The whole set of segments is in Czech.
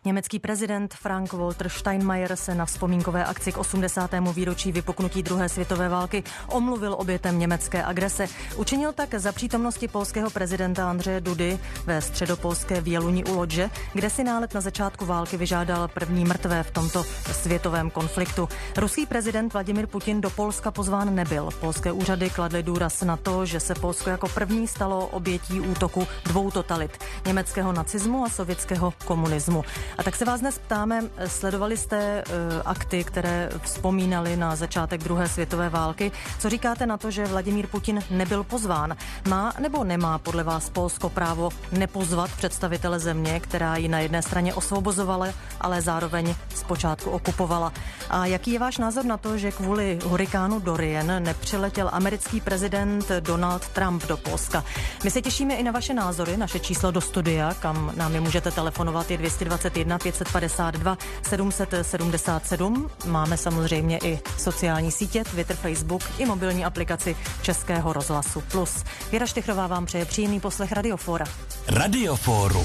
Německý prezident Frank-Walter Steinmeier se na vzpomínkové akci k 80. výročí vypuknutí druhé světové války omluvil obětem německé agrese. Učinil tak za přítomnosti polského prezidenta Andřeje Dudy ve středopolské Věluni u Lodže, kde si nálet na začátku války vyžádal první mrtvé v tomto světovém konfliktu. Ruský prezident Vladimir Putin do Polska pozván nebyl. Polské úřady kladly důraz na to, že se Polsko jako první stalo obětí útoku dvou totalit, německého nacismu a sovětského komunismu. A tak se vás dnes ptáme, sledovali jste akty, které vzpomínaly na začátek druhé světové války. Co říkáte na to, že Vladimír Putin nebyl pozván? Má nebo nemá podle vás Polsko právo nepozvat představitele země, která ji na jedné straně osvobozovala, ale zároveň zpočátku okupovala? A jaký je váš názor na to, že kvůli hurikánu Dorian nepřiletěl americký prezident Donald Trump do Polska? My se těšíme i na vaše názory. Naše číslo do studia, kam nám je můžete telefonovat, je 221 552 777. Máme samozřejmě i sociální sítě, Twitter, Facebook i mobilní aplikaci Českého rozhlasu Plus. Věra Štychrová vám přeje příjemný poslech Radiofóra. Radiofórum.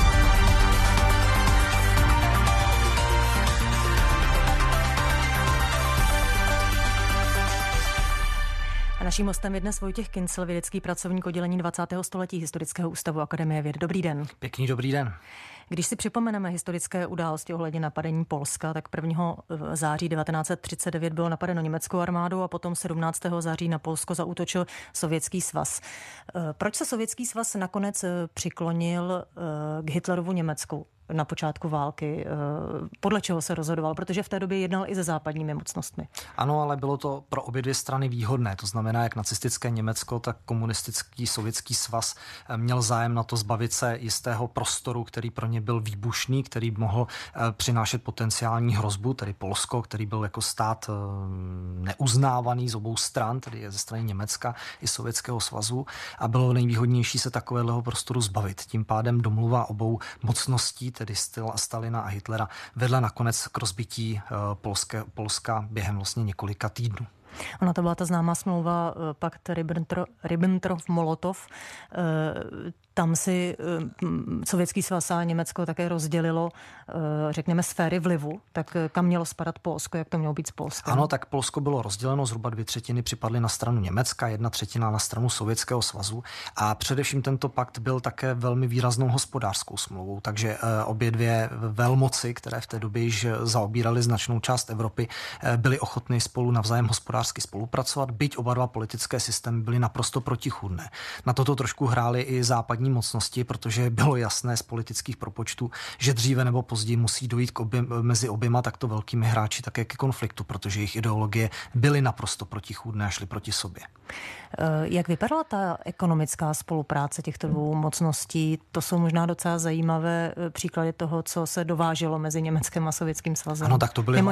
Naším hostem je dnes Vojtěch Kincl, vědecký pracovník oddělení 20. století Historického ústavu Akademie věd. Dobrý den. Pěkný dobrý den. Když si připomeneme historické události ohledně napadení Polska, tak 1. září 1939 bylo napadeno německou armádou a potom 17. září na Polsko zaútočil Sovětský svaz. Proč se Sovětský svaz nakonec přiklonil k Hitlerovu Německu na počátku války? Podle čeho se rozhodoval? Protože v té době jednal i se západními mocnostmi. Ano, ale bylo to pro obě dvě strany výhodné. To znamená, jak nacistické Německo, tak komunistický Sovětský svaz měl zájem na to zbavit se jistého prostoru, který pro ně byl výbušný, který mohl přinášet potenciální hrozbu, tedy Polsko, který byl jako stát neuznávaný z obou stran, tedy ze strany Německa i Sovětského svazu, a bylo nejvýhodnější se takového prostoru zbavit. Tím pádem domluva obou mocností, tedy Stalina a Hitlera, vedla nakonec k rozbití Polska během vlastně několika týdnů. Ona to byla ta známá smlouva pakt Ribbentrop-Molotov. Tam si Sovětský svaz a Německo také rozdělilo, řekněme, sféry vlivu. Tak kam mělo spadat Polsko, jak to mělo být s Polskem? Ano, tak Polsko bylo rozděleno, zhruba 2/3 připadly na stranu Německa, 1/3 na stranu Sovětského svazu, a především tento pakt byl také velmi výraznou hospodářskou smlouvou, takže obě dvě velmoci, které v té době již zaobíraly značnou část Evropy, byly ochotny spolu navzájem hospodářsky spolupracovat, byť oba dva politické systémy byly naprosto protichůdné. Na toto trošku hrály i západní mocnosti, protože bylo jasné z politických propočtů, že dříve nebo později musí dojít mezi oběma takto velkými hráči také ke konfliktu, protože jejich ideologie byly naprosto protichůdné a šly proti sobě. Jak vypadala ta ekonomická spolupráce těchto dvou mocností? To jsou možná docela zajímavé příklady toho, co se dováželo mezi Německem a Sovětským svazem. Ano, tak to byly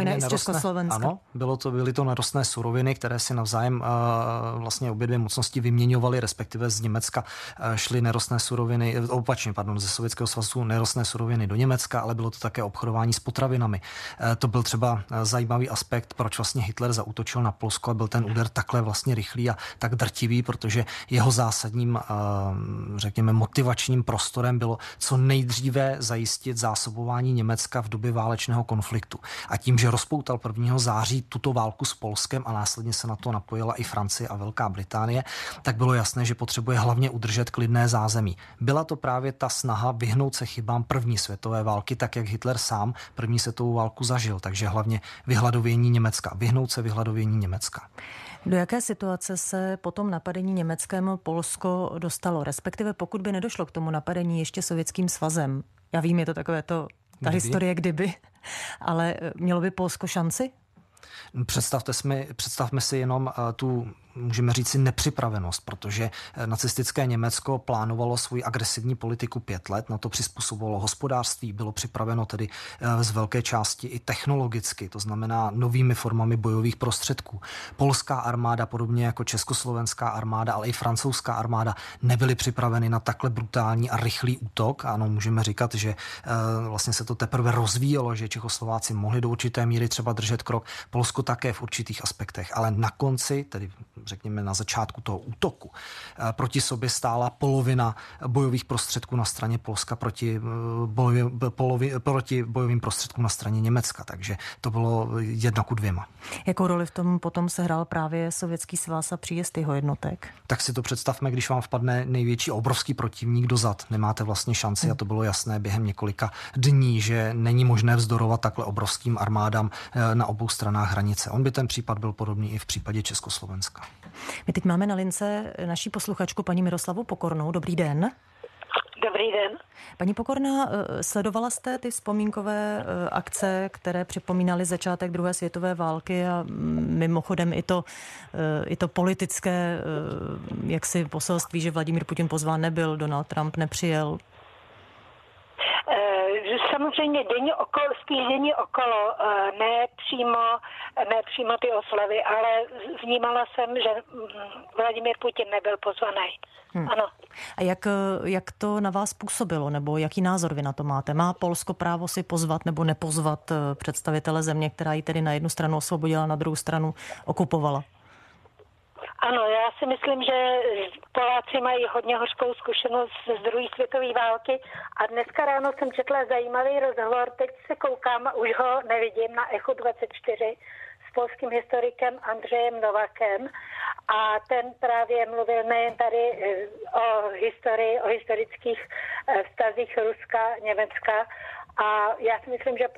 byly to nerostné suroviny, které si navzájem vlastně obě dvě mocnosti vyměňovaly, respektive z Německa šly nerostné suroviny, ze Sovětského svazu nerostné suroviny do Německa, ale bylo to také obchodování s potravinami. To byl třeba zajímavý aspekt, proč vlastně Hitler zaútočil na Polsko a byl ten úder takhle vlastně rychlý a tak drtivý, protože jeho zásadním, řekněme, motivačním prostorem bylo co nejdříve zajistit zásobování Německa v době válečného konfliktu. A tím, že rozpoutal 1. září tuto válku s Polskem a následně se na to napojila i Francie a Velká Británie, tak bylo jasné, že potřebuje hlavně udržet klidné zázemí. Byla to právě ta snaha vyhnout se chybám první světové války, tak jak Hitler sám první světovou válku zažil, takže hlavně vyhnout se vyhladovění Německa. Do jaké situace se po tom napadení Německem Polsko dostalo, respektive pokud by nedošlo k tomu napadení ještě Sovětským svazem? Já vím, je to takové ta historie kdyby, ale mělo by Polsko šanci? Představme si jenom tu, můžeme říct si, nepřipravenost, protože nacistické Německo plánovalo svou agresivní politiku 5 let, na to přizpůsobovalo hospodářství, bylo připraveno tedy z velké části i technologicky, to znamená novými formami bojových prostředků. Polská armáda, podobně jako československá armáda, ale i francouzská armáda nebyly připraveny na takhle brutální a rychlý útok. Ano, můžeme říkat, že vlastně se to teprve rozvíjelo, že Čechoslováci mohli do určité míry třeba držet krok, Polsko také v určitých aspektech, ale na konci, tedy řekněme na začátku toho útoku, proti sobě stála polovina bojových prostředků na straně Polska proti bojovým prostředkům na straně Německa, takže to bylo 1:2. Jakou roli v tom potom sehrál právě Sovětský svaz a příjezd jeho jednotek? Tak si to představme, když vám vpadne největší obrovský protivník dozad, nemáte vlastně šanci a to bylo jasné během několika dní, že není možné vzdorovat takhle obrovským armádám na obou stranách hranice. On by ten případ byl podobný i v případě Československa. My teď máme na lince naší posluchačku paní Miroslavu Pokornou. Dobrý den. Dobrý den. Paní Pokorná, sledovala jste ty vzpomínkové akce, které připomínaly začátek druhé světové války a mimochodem i to politické jaksi poselství, že Vladimír Putin pozván nebyl, Donald Trump nepřijel? Samozřejmě denní okolo, ne přímo ty oslavy, ale vnímala jsem, že Vladimír Putin nebyl pozvaný. Ano. A jak to na vás působilo, nebo jaký názor vy na to máte? Má Polsko právo si pozvat nebo nepozvat představitele země, která ji tedy na jednu stranu osvobodila, na druhou stranu okupovala? Ano, já si myslím, že Poláci mají hodně hořkou zkušenost z druhé světové války a dneska ráno jsem četla zajímavý rozhovor, teď se koukám, už ho nevidím, na Echo 24 s polským historikem Andřejem Novakem a ten právě mluvil nejen tady o historii, o historických vztazích Ruska, Německa a já si myslím, že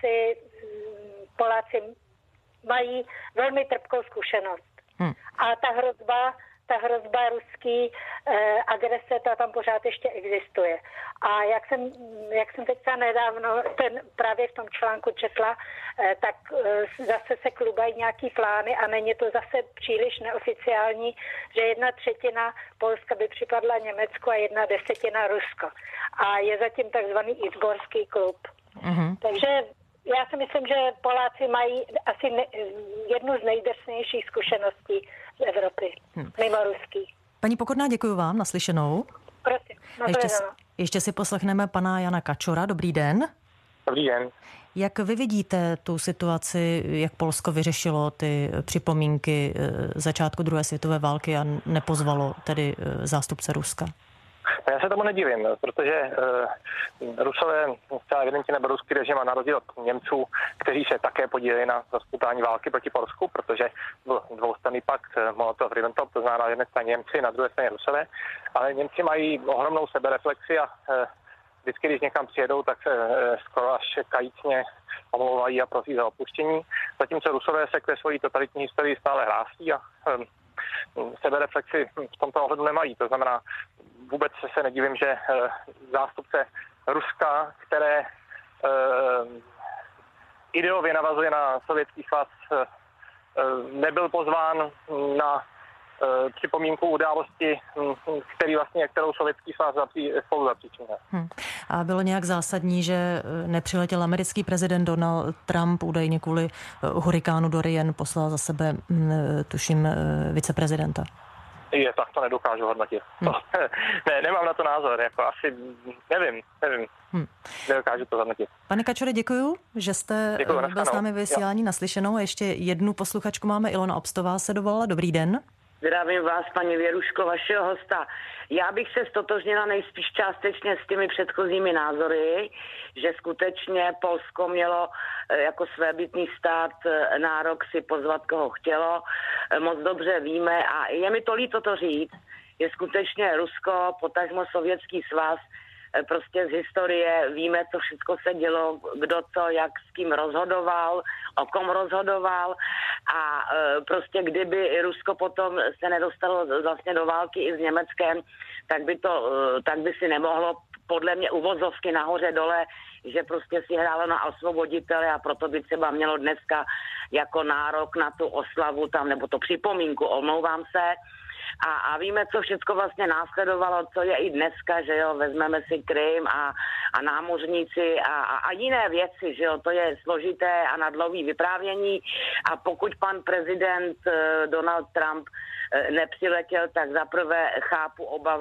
Poláci mají velmi trpkou zkušenost. A ta hrozba ruský agrese, ta tam pořád ještě existuje. A jak jsem teď nedávno právě v tom článku četla, tak zase se klubají nějaký plány a není to zase příliš neoficiální, že 1/3 Polska by připadla Německu a 1/10 Rusko. A je zatím takzvaný Izborský klub. Takže já si myslím, že Poláci mají asi jednu z nejdrsnějších zkušeností z Evropy, mimo ruský. Paní Pokorná, děkuji vám, naslyšenou. Prosím, ještě si poslechneme pana Jana Kačora. Dobrý den. Dobrý den. Jak vy vidíte tu situaci, jak Polsko vyřešilo ty připomínky začátku druhé světové války a nepozvalo tedy zástupce Ruska? Já se tomu nedivím, protože Rusové zcela evidentně nebyl ruský režim a na rozdíl od Němců, kteří se také podíleli na rozpoutání války proti Polsku, protože byl dvoustranný pakt Molotov-Ribbentrop, to znamená na jedné straně Němci, na druhé straně Rusové, ale Němci mají ohromnou sebereflexi a vždycky, když někam přijedou, tak se skoro až kajícně omlouvají a prosí za opuštění, zatímco Rusové se k té svojí totalitní historii stále hlásí a sebereflexi v tomto ohledu nemají. To znamená, vůbec se nedivím, že zástupce Ruska, které ideově navazuje na Sovětský svaz, nebyl pozván na připomínku události, kterou Sovětský svaz spolu zapříčinil. A bylo nějak zásadní, že nepřiletěl americký prezident Donald Trump, údajně kvůli hurikánu Dorian poslal za sebe, tuším, viceprezidenta? Tak to nedokážu hodnotit. Ne, nemám na to názor, asi nevím. Nedokážu to hodnotit. Pane Kačore, děkuju, že jste byl s námi vysílání naslyšenou. A ještě jednu posluchačku máme, Ilona Obstová se dovolala. Dobrý den. Zdravím vás, paní Věruško, vašeho hosta. Já bych se stotožnila nejspíš částečně s těmi předchozími názory, že skutečně Polsko mělo jako svébytný stát nárok si pozvat, koho chtělo. Moc dobře víme a je mi to líto to říct, je skutečně Rusko, potažmo Sovětský svaz, prostě z historie víme, co všechno se dělo, kdo co, jak s kým rozhodoval, o kom rozhodoval a prostě kdyby Rusko potom se nedostalo vlastně do války i s Německem, tak by si nemohlo podle mě uvozovky nahoře dole, že prostě si hrálo na osvoboditele a proto by třeba mělo dneska jako nárok na tu oslavu tam, nebo to připomínku, omlouvám se. A víme, co všechno vlastně následovalo, co je i dneska, že jo, vezmeme si Krym a námořníci a jiné věci, že jo, to je složité a na dlouhý vyprávění a pokud pan prezident Donald Trump nepřiletěl, tak zaprvé chápu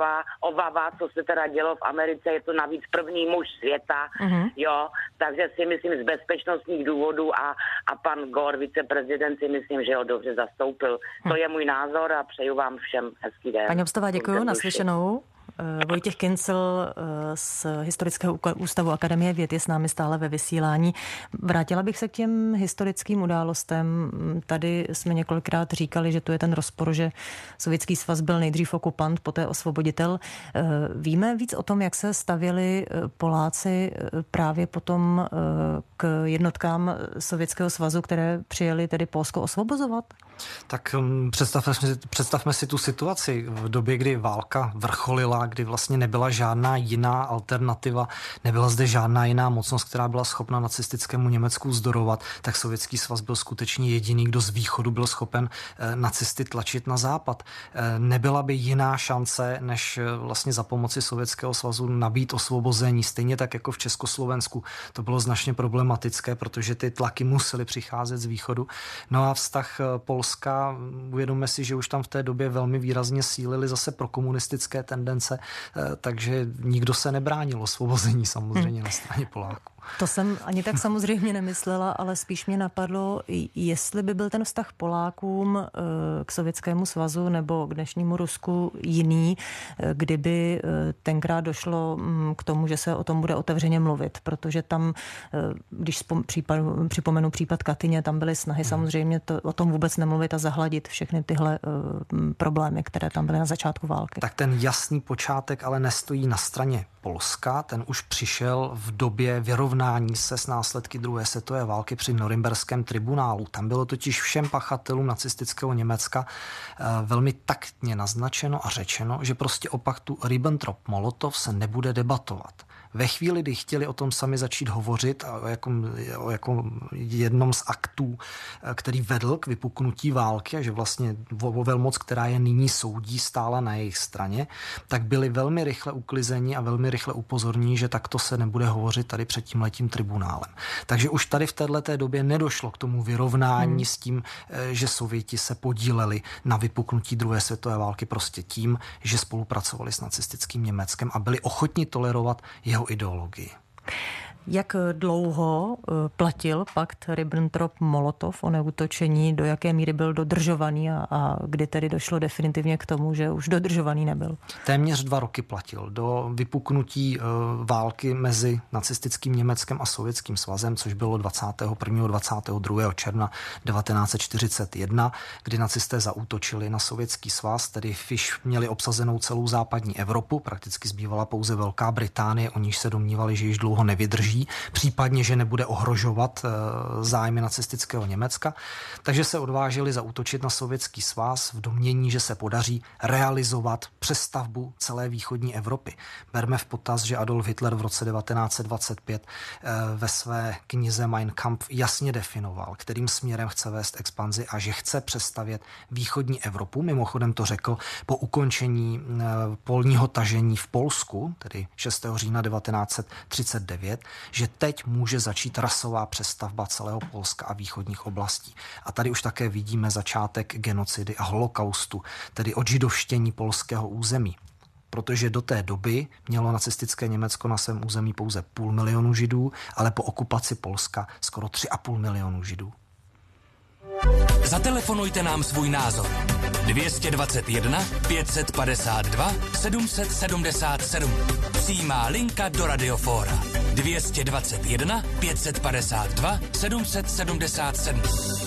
obava, co se teda dělo v Americe, je to navíc první muž světa, jo, takže si myslím z bezpečnostních důvodů a pan Gore, viceprezident, si myslím, že ho dobře zastoupil. To je můj názor a přeju vám všem hezký den. Paní Obstová, děkuji, naslyšenou. Vojtěch Kincl z Historického ústavu Akademie věd je s námi stále ve vysílání. Vrátila bych se k těm historickým událostem. Tady jsme několikrát říkali, že tu je ten rozpor, že Sovětský svaz byl nejdřív okupant, poté osvoboditel. Víme víc o tom, jak se stavěli Poláci právě potom k jednotkám Sovětského svazu, které přijeli tedy Polsko osvobozovat? Tak představme si tu situaci v době, kdy válka vrcholila, kdy vlastně nebyla žádná jiná alternativa, nebyla zde žádná jiná mocnost, která byla schopna nacistickému Německu vzdorovat, tak Sovětský svaz byl skutečně jediný, kdo z východu byl schopen nacisty tlačit na západ. Nebyla by jiná šance, než vlastně za pomoci Sovětského svazu nabít osvobození, stejně tak jako v Československu. To bylo značně problematické, protože ty tlaky musely přicházet z východu. No a vztah Polska, uvědomme si, že už tam v té době velmi výrazně sílily zase prokomunistické tendence, takže nikdo se nebránil osvobození samozřejmě na straně Poláků. To jsem ani tak samozřejmě nemyslela, ale spíš mě napadlo, jestli by byl ten vztah Polákům k Sovětskému svazu nebo k dnešnímu Rusku jiný, kdyby tenkrát došlo k tomu, že se o tom bude otevřeně mluvit, protože tam, když připomenu případ Katyně, tam byly snahy samozřejmě o tom vůbec nemluvit a zahladit všechny tyhle problémy, které tam byly na začátku války. Tak ten jasný počátek ale nestojí na straně Polska, ten už přišel v době vyrovnání se s následky druhé světové války při Norimberském tribunálu. Tam bylo totiž všem pachatelům nacistického Německa velmi taktně naznačeno a řečeno, že prostě o paktu Ribbentrop-Molotov se nebude debatovat. Ve chvíli, kdy chtěli o tom sami začít hovořit o jednom z aktů, který vedl k vypuknutí války a že vlastně velmoc, která je nyní soudí, stála na jejich straně, tak byli velmi rychle uklizeni a velmi rychle upozorní, že takto se nebude hovořit tady před tímhletím tribunálem. Takže už tady v této době nedošlo k tomu vyrovnání s tím, že Sověti se podíleli na vypuknutí druhé světové války prostě tím, že spolupracovali s nacistickým Německem a byli ochotni tolerovat jeho ideologii. Jak dlouho platil pakt Ribbentrop-Molotov o neútočení, do jaké míry byl dodržovaný a kdy tedy došlo definitivně k tomu, že už dodržovaný nebyl? Téměř 2 roky platil do vypuknutí války mezi nacistickým Německem a Sovětským svazem, což bylo 21. 22. června 1941, kdy nacisté zaútočili na Sovětský svaz, tedy když měli obsazenou celou západní Evropu, prakticky zbývala pouze Velká Británie, o níž se domnívali, že již dlouho nevydrží, případně, že nebude ohrožovat zájmy nacistického Německa, takže se odvážili zaútočit na Sovětský svaz v domnění, že se podaří realizovat přestavbu celé východní Evropy. Berme v potaz, že Adolf Hitler v roce 1925 ve své knize Mein Kampf jasně definoval, kterým směrem chce vést expanzi a že chce přestavět východní Evropu. Mimochodem to řekl po ukončení polního tažení v Polsku, tedy 6. října 1939, že teď může začít rasová přestavba celého Polska a východních oblastí. A tady už také vidíme začátek genocidy a holokaustu, tedy odžidovštění polského území. Protože do té doby mělo nacistické Německo na svém území pouze 500 000 Židů, ale po okupaci Polska skoro 3,5 milionu Židů. Zatelefonujte nám svůj názor. 221 552 777. Přijímá linka do Radiofóra. 221 552 777.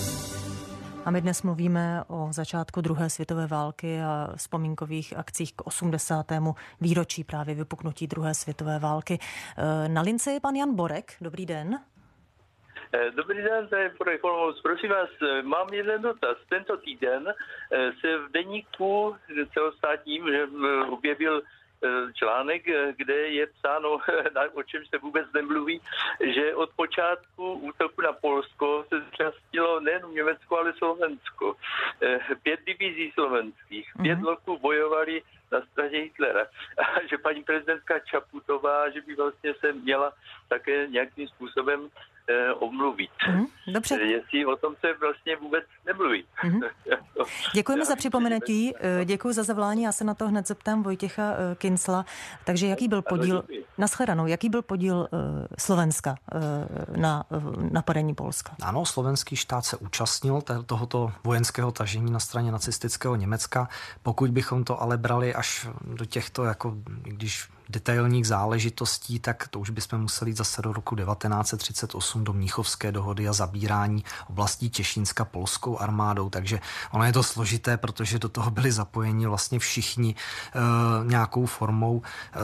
A my dnes mluvíme o začátku druhé světové války a vzpomínkových akcích k 80. výročí právě vypuknutí druhé světové války. Na lince je pan Jan Borek. Dobrý den. Dobrý den, tady Borek Olomouc. Prosím vás, mám jeden dotaz. Tento týden se v deníku celostátním objevil článek, kde je psáno, o čem se vůbec nemluví, že od počátku útoku na Polsko se zúčastnilo nejen Německo, ale Slovensko. 5 divizí slovenských. 5 roků bojovali straně Hitlera. A že paní prezidentka Čaputová, že by vlastně se měla také nějakým způsobem omluvit. Dobře. Jestli o tom se vlastně vůbec nemluví. Děkujeme za připomenutí, děkuji za zavolání, já se na to hned zeptám Vojtěcha Kincla. Takže jaký byl podíl, nashledanou, jaký byl podíl Slovenska na napadení Polska? Ano, slovenský štát se účastnil tohoto vojenského tažení na straně nacistického Německa. Pokud bychom to ale brali až do těchto, jako když detailních záležitostí, tak to už bychom museli jít zase do roku 1938 do Mnichovské dohody a zabírání oblastí Těšínska polskou armádou, takže ono je to složité, protože do toho byli zapojeni vlastně všichni nějakou formou.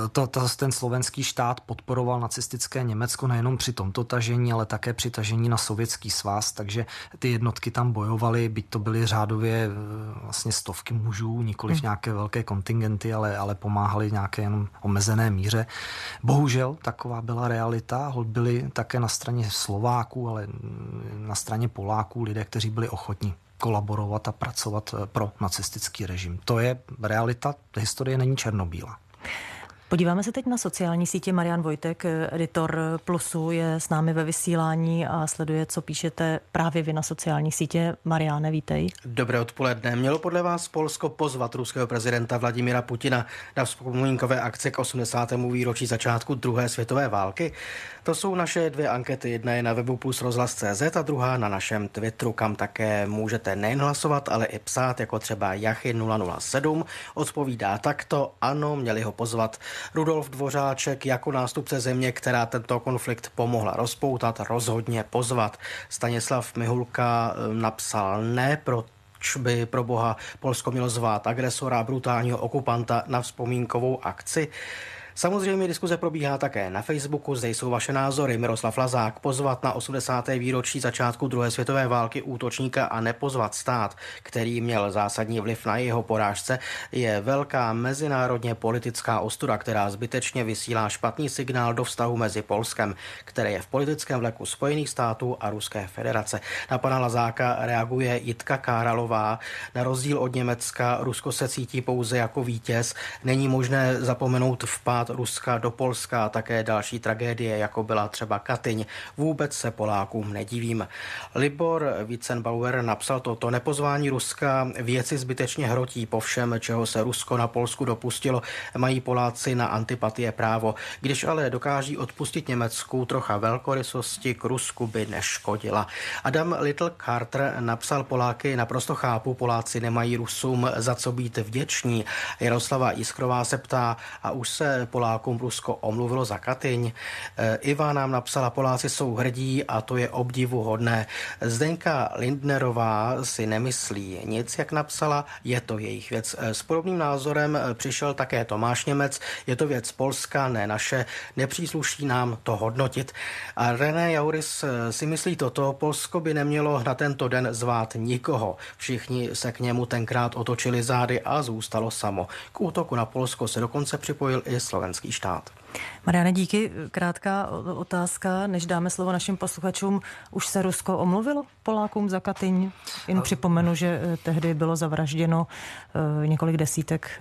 Ten slovenský štát podporoval nacistické Německo nejenom při tomto tažení, ale také při tažení na Sovětský svaz, takže ty jednotky tam bojovaly, byť to byly řádově vlastně stovky mužů, nikoliv nějaké velké kontingenty, ale pomáhali nějaké jenom omezené míře. Bohužel taková byla realita. Byli také na straně Slováků, ale na straně Poláků lidé, kteří byli ochotní kolaborovat a pracovat pro nacistický režim. To je realita, historie není černobílá. Podíváme se teď na sociální sítě. Marian Vojtek, editor Plusu, je s námi ve vysílání a sleduje, co píšete právě vy na sociální sítě. Mariáne, vítej. Dobré odpoledne. Mělo podle vás Polsko pozvat ruského prezidenta Vladimira Putina na vzpomínkové akce k 80. výročí začátku druhé světové války? To jsou naše dvě ankety. Jedna je na webu Plus rozhlas.cz a druhá na našem Twitteru, kam také můžete nejen hlasovat, ale i psát, jako třeba Jachy 007. Odpovídá takto: ano, měli ho pozvat. Rudolf Dvořáček jako nástupce země, která tento konflikt pomohla rozpoutat, rozhodně pozvat. Stanislav Mihulka napsal ne, proč by pro boha Polsko mělo zvát agresora a brutálního okupanta na vzpomínkovou akci. Samozřejmě diskuze probíhá také na Facebooku, zde jsou vaše názory. Miroslav Lazák: pozvat na 80. výročí začátku druhé světové války útočníka a nepozvat stát, který měl zásadní vliv na jeho porážce, je velká mezinárodně politická ostuda, která zbytečně vysílá špatný signál do vztahu mezi Polskem, které je v politickém vleku Spojených států a Ruské federace. Na pana Lazáka reaguje Jitka Káralová: na rozdíl od Německa Rusko se cítí pouze jako vítěz. Není možné zapomenout vpád Ruska do Polska a také další tragédie, jako byla třeba Katyň. Vůbec se Polákům nedivím. Libor Witzenbauer napsal toto: nepozvání Ruska věci zbytečně hrotí. Po všem, čeho se Rusko na Polsku dopustilo, mají Poláci na antipatie právo. Když ale dokáží odpustit Německu, trocha velkorysosti k Rusku by neškodila. Adam Little Carter napsal: Poláky naprosto chápu, Poláci nemají Rusům za co být vděční. Jaroslava Jiskrová se ptá: a už se Polákům Rusko omluvilo za Katyň? Iva nám napsala: Poláci jsou hrdí a to je obdivuhodné. Zdeňka Lindnerová si nemyslí nic, jak napsala, je to jejich věc. S podobným názorem přišel také Tomáš Němec: je to věc Polska, ne naše, nepřísluší nám to hodnotit. A René Jauris si myslí toto: Polsko by nemělo na tento den zvát nikoho. Všichni se k němu tenkrát otočili zády a zůstalo samo. K útoku na Polsko se dokonce připojil i slovenský štát. Mariane, díky. Krátká otázka, než dáme slovo našim posluchačům. Už se Rusko omluvilo Polákům za Katyň? Jen připomenu, že tehdy bylo zavražděno několik desítek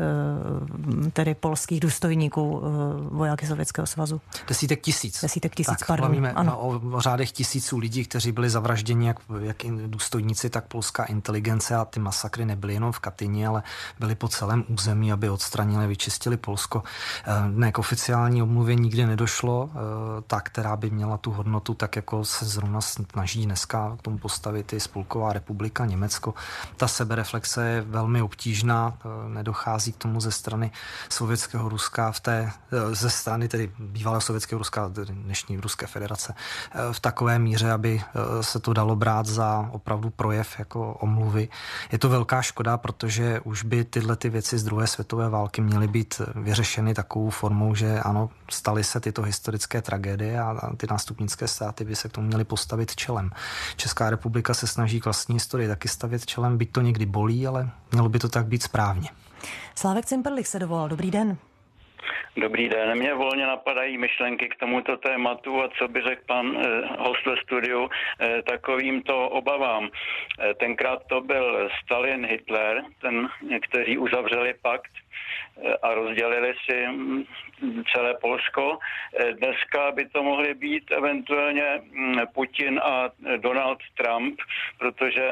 tedy polských důstojníků, vojáky Sovětského svazu. Desítek tisíc, tak, pardon. Mluvíme o řádech tisíců lidí, kteří byli zavražděni jak důstojníci, tak polská inteligence, a ty masakry nebyly jenom v Katyni, ale byly po celém území, aby odstranili, vyčistili Polsko. Ne, k oficiální omluvě nikdy nedošlo, ta, která by měla tu hodnotu, tak jako se zrovna snaží dneska k tomu postavit i Spolková republika Německo. Ta sebereflexe je velmi obtížná, nedochází k tomu ze strany sovětského Ruska, ze strany tedy bývalého sovětského Ruska, dnešní Ruské federace, v takové míře, aby se to dalo brát za opravdu projev jako omluvy. Je to velká škoda, protože už by tyhle ty věci z druhé světové války měly být vyřešeny takovou formou, že ano, staly se tyto historické tragédie a ty nástupnické státy by se k tomu měly postavit čelem. Česká republika se snaží k vlastní historii taky stavět čelem, byť to někdy bolí, ale mělo by to tak být správně. Slávek Cimperlich se dovolal. Dobrý den. Dobrý den. Mě volně napadají myšlenky k tomuto tématu a co by řekl pan host ve studiu takovýmto obavám. Tenkrát to byl Stalin, Hitler, kteří uzavřeli pakt a rozdělili si celé Polsko. Dneska by to mohly být eventuálně Putin a Donald Trump, protože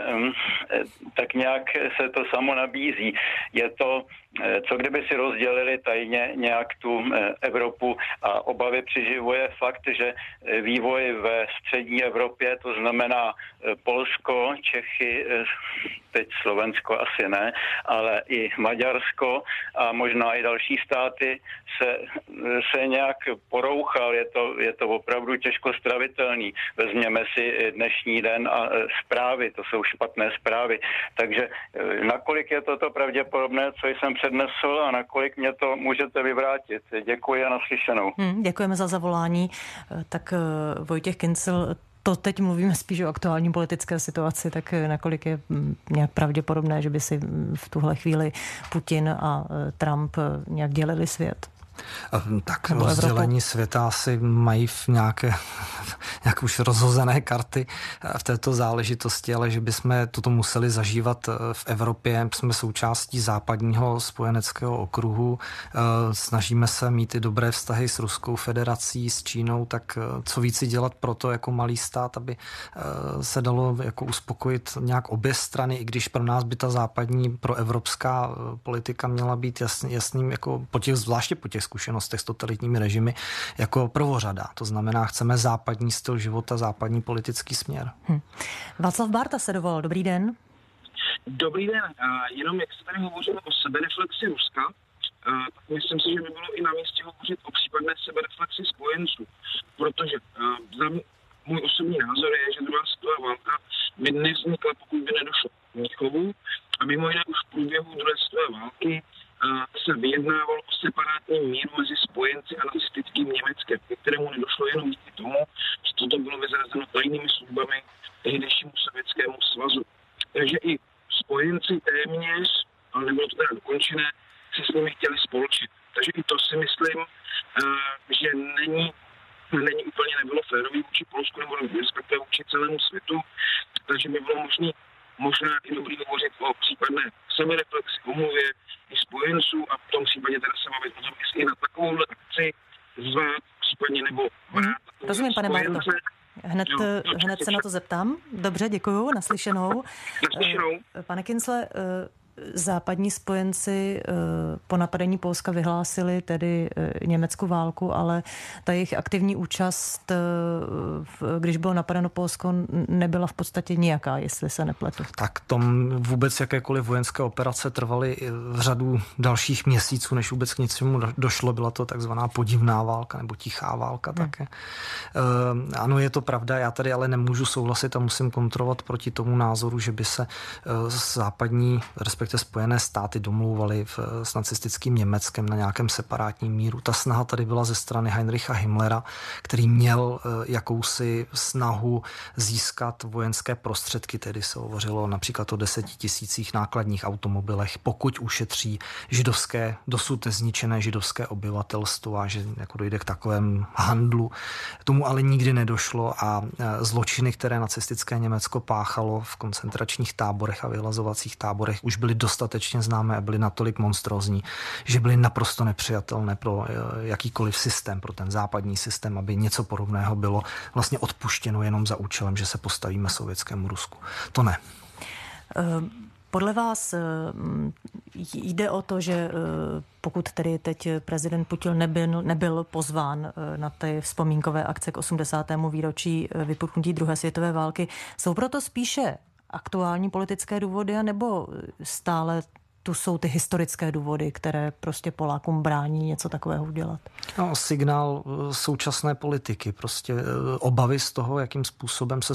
tak nějak se to samo nabízí. Je to, co kdyby si rozdělili tajně nějak tu Evropu, a obavy přeživuje fakt, že vývoj ve střední Evropě, to znamená Polsko, Čechy, teď Slovensko asi ne, ale i Maďarsko a možná i další státy se nějak porouchal. Je to opravdu těžko stravitelný. Vezměme si dnešní den a zprávy, to jsou špatné zprávy. Takže nakolik je toto pravděpodobné, co jsem přednesl, a nakolik mě to můžete vyvrátit. Děkuji a naslyšenou. Děkujeme za zavolání. Tak Vojtěch Kincl, to teď mluvíme spíš o aktuální politické situaci, tak nakolik je nějak pravděpodobné, že by si v tuhle chvíli Putin a Trump nějak dělili svět? Tak rozdělení světa asi mají v nějaké už rozhozené karty v této záležitosti, ale že bychom toto museli zažívat v Evropě. Jsme součástí západního spojeneckého okruhu, snažíme se mít i dobré vztahy s Ruskou federací, s Čínou, tak co víc dělat pro to jako malý stát, aby se dalo jako uspokojit nějak obě strany, i když pro nás by ta západní proevropská politika měla být jasným, jako zvláště po těch zkušenostech s totalitními režimy, jako prvořada. To znamená, chceme západní styl života, západní politický směr. Václav Bárta se dovolal. Dobrý den. Dobrý den. Jenom jak se tady hovořilo o sebereflexi Ruska, tak myslím si, že by bylo i na místě hovořit o případné sebereflexi spojenců. Protože za můj osobní názor je, že druhá světová válka by nevznikla, pokud by nedošlo k Mnichovu. A mimo jiné už v průběhu druhé světové války se vyjednávalo o separátním míru mezi spojenci a nacistickým Německem, ke kterému nedošlo jenom díky tomu, že toto bylo vyzrazeno tajnými službami tehdejšímu Sovětskému svazu. Takže i spojenci téměř, ale nebylo to teda dokončené, si s nimi chtěli spolčit. Takže i to si myslím, že není úplně nebylo férový vůči Polsku nebo respektive vůči celému světu, takže by bylo možná i dobrý hovořit o případné sebereflexi, omluvě i spojenců a v tom případě teda se bavit o tom, jestli na takovouhle akci zvát případně nebo brát. Rozumím, pane Bárto. Hned se na to zeptám. Dobře, děkuju, naslyšenou. Pane Kincle, západní spojenci po napadení Polska vyhlásili tedy německou válku, ale ta jejich aktivní účast, když bylo napadeno Polsko, nebyla v podstatě nijaká, jestli se nepletu. Tak tom vůbec jakékoliv vojenské operace trvaly v řadu dalších měsíců, než vůbec k něčemu došlo. Byla to takzvaná podivná válka nebo tichá válka také. Ano, je to pravda, já tady ale nemůžu souhlasit a musím kontrolovat proti tomu názoru, že by se západní, respektive Spojené státy domlouvaly s nacistickým Německem na nějakém separátním míru. Ta snaha tady byla ze strany Heinricha Himmlera, který měl jakousi snahu získat vojenské prostředky, tedy se hovořilo například o 10 000 nákladních automobilech, pokud ušetří židovské, dosud zničené židovské obyvatelstvo a že jako dojde k takovém handlu. Tomu ale nikdy nedošlo a zločiny, které nacistické Německo páchalo v koncentračních táborech a vyhlazovacích táborech, už byly dostatečně známé a byly natolik monstrózní, že byly naprosto nepřijatelné pro jakýkoliv systém, pro ten západní systém, aby něco podobného bylo vlastně odpuštěno jenom za účelem, že se postavíme sovětskému Rusku. To ne. Podle vás jde o to, že pokud tedy teď prezident Putin nebyl pozván na ty vzpomínkové akce k 80. výročí vypuknutí druhé světové války, jsou proto spíše aktuální politické důvody, nebo stále tu jsou ty historické důvody, které prostě Polákům brání něco takového udělat? No, signál současné politiky, prostě obavy z toho, jakým způsobem se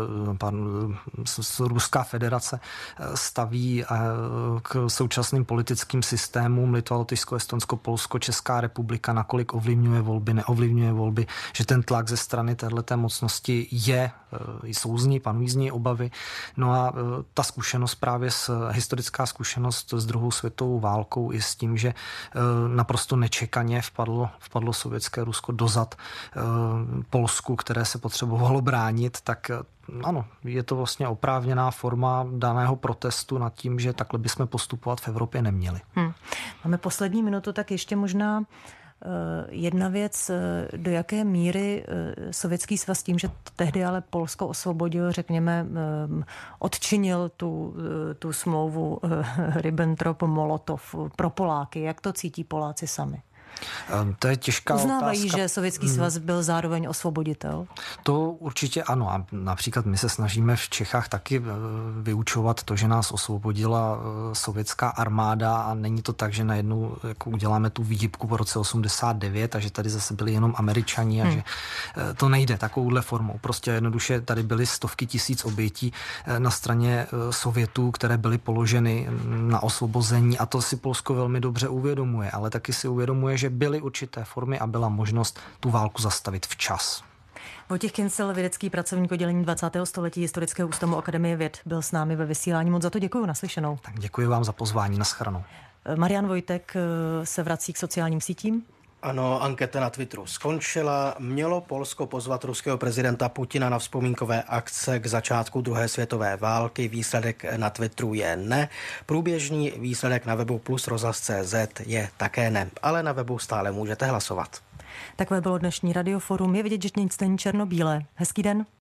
Ruská federace staví k současným politickým systémům Litva, Lotyšsko, Estonsko, Polsko, Česká republika, nakolik ovlivňuje volby, neovlivňuje volby, že ten tlak ze strany téhleté mocnosti jsou z ní, panují z ní obavy. No a ta zkušenost, právě historická zkušenost souvislost s druhou světovou válkou i s tím, že naprosto nečekaně vpadlo sovětské Rusko dozad Polsku, které se potřebovalo bránit, tak ano, je to vlastně oprávněná forma daného protestu nad tím, že takhle bychom postupovat v Evropě neměli. Máme poslední minutu, tak ještě možná jedna věc, do jaké míry Sovětský svaz tím, že tehdy ale Polsko osvobodil, řekněme, odčinil tu smlouvu Ribbentrop-Molotov pro Poláky. Jak to cítí Poláci sami? To je těžká Uznávají, otázka. že Sovětský svaz byl zároveň osvoboditel? To určitě ano. A například my se snažíme v Čechách taky vyučovat to, že nás osvobodila sovětská armáda a není to tak, že najednou jako uděláme tu výhybku po roce 89 a že tady zase byli jenom Američani a že to nejde takovouhle formou. Prostě jednoduše tady byly stovky tisíc obětí na straně Sovětů, které byly položeny na osvobození a to si Polsko velmi dobře uvědomuje, ale taky si uvědomuje, že byly určité formy a byla možnost tu válku zastavit včas. Vojtěch Kincel, vědecký pracovník oddělení 20. století Historického ústavu Akademie věd, byl s námi ve vysílání. Moc za to děkuji, naslyšenou. Tak děkuji vám za pozvání, nashledanou. Marian Vojtek se vrací k sociálním sítím. Ano, anketa na Twitteru skončila. Mělo Polsko pozvat ruského prezidenta Putina na vzpomínkové akce k začátku druhé světové války? Výsledek na Twitteru je ne. Průběžný výsledek na webu plusrozhlas.cz je také ne. Ale na webu stále můžete hlasovat. Takové bylo dnešní Radioforum. Je vidět, že nic není černobílé. Hezký den.